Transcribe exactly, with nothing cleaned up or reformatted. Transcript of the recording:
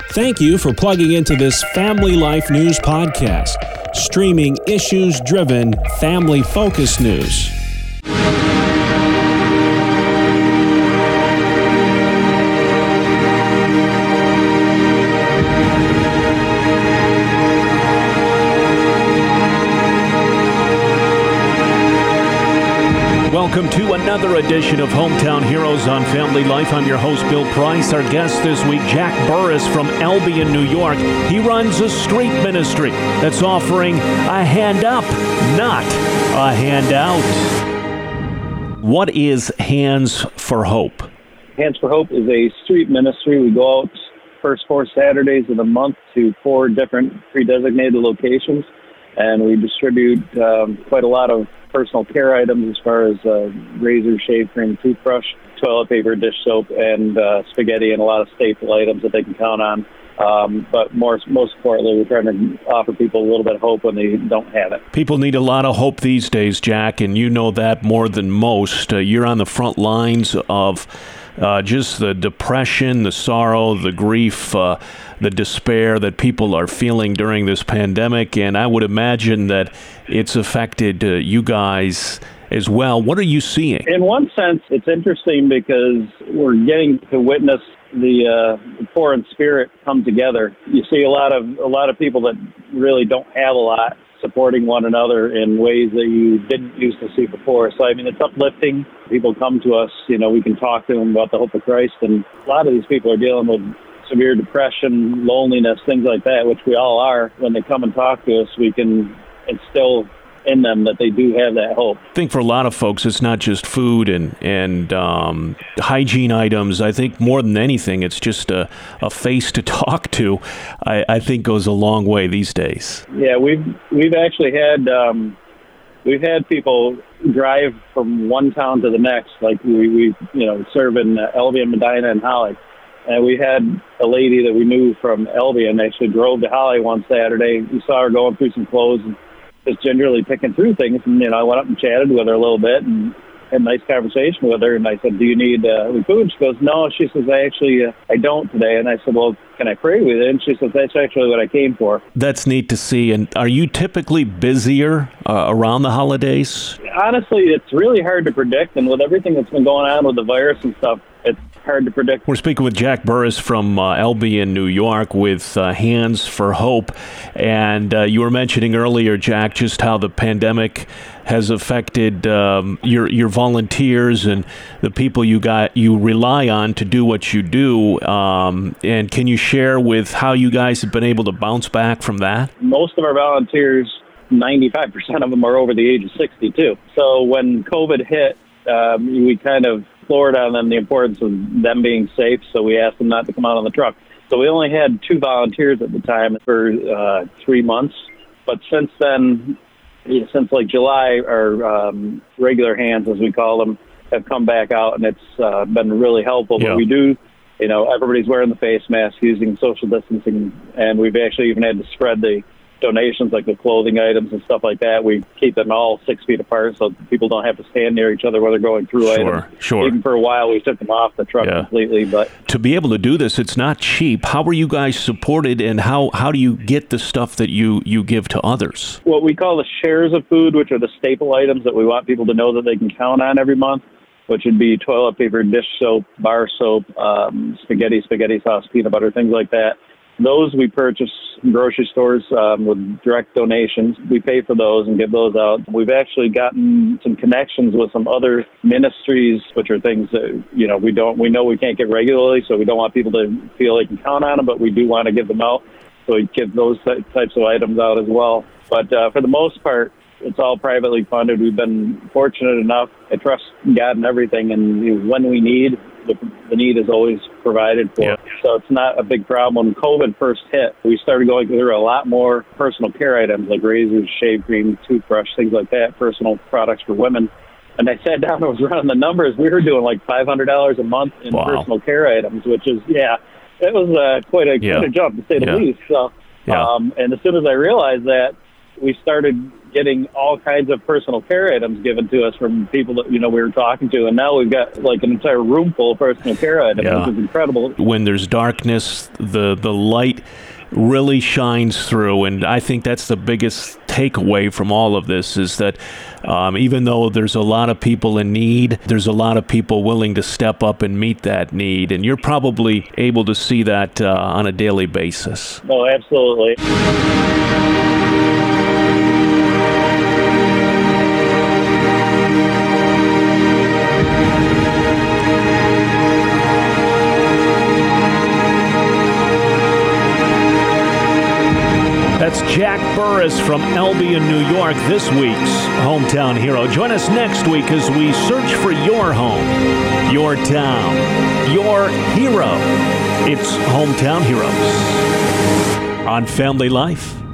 Thank you for plugging into this Family Life News podcast, streaming issues-driven, family-focused news. Welcome to another edition of Hometown Heroes on Family Life. I'm your host, Bill Price. Our guest this week, Jack Burris from Albion, New York. He runs a street ministry that's offering a hand up, not a handout. What is Hands for Hope? Hands for Hope is a street ministry. We go out first four Saturdays of the month to four different pre-designated locations, and we distribute um, quite a lot of personal care items as far as uh, razor, shave cream, toothbrush, toilet paper, dish soap, and uh, spaghetti, and a lot of staple items that they can count on. Um, but more, most importantly, we're trying to offer people a little bit of hope when they don't have it. People need a lot of hope these days, Jack, and you know that more than most. Uh, you're on the front lines of uh, just the depression, the sorrow, the grief, uh, the despair that people are feeling during this pandemic, and I would imagine that it's affected uh, you guys as well. What are you seeing? In one sense, it's interesting because we're getting to witness the, uh, the poor in spirit come together. You see a lot of a lot of people that really don't have a lot supporting one another in ways that you didn't used to see before. So, I mean, it's uplifting. People come to us, you know, we can talk to them about the hope of Christ, and a lot of these people are dealing with severe depression, loneliness, things like that, which we all are. When they come and talk to us, we can instill in them that they do have that hope. I think for a lot of folks, it's not just food and and um, hygiene items. I think more than anything, it's just a, a face to talk to. I, I think goes a long way these days. Yeah, we've we've actually had um, we've had people drive from one town to the next. Like we, we you know serve in uh, Albion, Medina, and Holly. And we had a lady that we knew from Albion actually drove to Holly one Saturday. We saw her going through some clothes and just gingerly picking through things. And, you know, I went up and chatted with her a little bit and had a nice conversation with her. And I said, do you need uh, food? She goes, no. She says, I actually, uh, I don't today. And I said, well, can I pray with you? And she says, that's actually what I came for. That's neat to see. And are you typically busier uh, around the holidays? Honestly, it's really hard to predict. And with everything that's been going on with the virus and stuff, it's hard to predict. We're speaking with Jack Burris from uh, Albion, New York, with uh, Hands for Hope. And uh, you were mentioning earlier, Jack, just how the pandemic has affected um, your your volunteers and the people you got you rely on to do what you do. Um, and can you share with how you guys have been able to bounce back from that? Most of our volunteers, ninety-five percent of them are over the age of sixty-two. So when COVID hit, um, we kind of floored on them the importance of them being safe, so we asked them not to come out on the truck. So we only had two volunteers at the time for uh, three months. But since then, you know, since like July, our um, regular hands, as we call them, have come back out, and it's uh, been really helpful. Yeah. But we do, you know, everybody's wearing the face mask, using social distancing, and we've actually even had to spread the donations, like the clothing items and stuff like that. We keep them all six feet apart so people don't have to stand near each other while they're going through sure, items. Sure, Even for a while, we took them off the truck yeah. completely. But to be able to do this, it's not cheap. How are you guys supported, and how, how do you get the stuff that you, you give to others? What we call the shares of food, which are the staple items that we want people to know that they can count on every month, which would be toilet paper, dish soap, bar soap, um, spaghetti, spaghetti sauce, peanut butter, things like that. Those we purchase in grocery stores um, with direct donations. We pay for those and give those out. We've actually gotten some connections with some other ministries, which are things that, you know, we don't, we know we can't get regularly, so we don't want people to feel they can count on them, but we do want to give them out. So we give those types of items out as well. But uh, for the most part, it's all privately funded. We've been fortunate enough. I trust God in everything, and when we need, the, the need is always provided for. Yeah. So it's not a big problem. When COVID first hit, we started going through a lot more personal care items like razors, shave cream, toothbrush, things like that, personal products for women. And I sat down and was running the numbers. We were doing like five hundred dollars a month in wow. personal care items, which is, yeah, it was uh, quite, a, yeah. quite a jump, to say the yeah. least. So, yeah. um, and as soon as I realized that, we started getting all kinds of personal care items given to us from people that, you know, we were talking to. And now we've got like an entire room full of personal care items, Yeah. which is incredible. When there's darkness, the, the light really shines through. And I think that's the biggest takeaway from all of this is that um, even though there's a lot of people in need, there's a lot of people willing to step up and meet that need. And you're probably able to see that uh, on a daily basis. No, absolutely. That's Jack Burris from Albion, New York, this week's Hometown Hero. Join us next week as we search for your home, your town, your hero. It's Hometown Heroes on Family Life.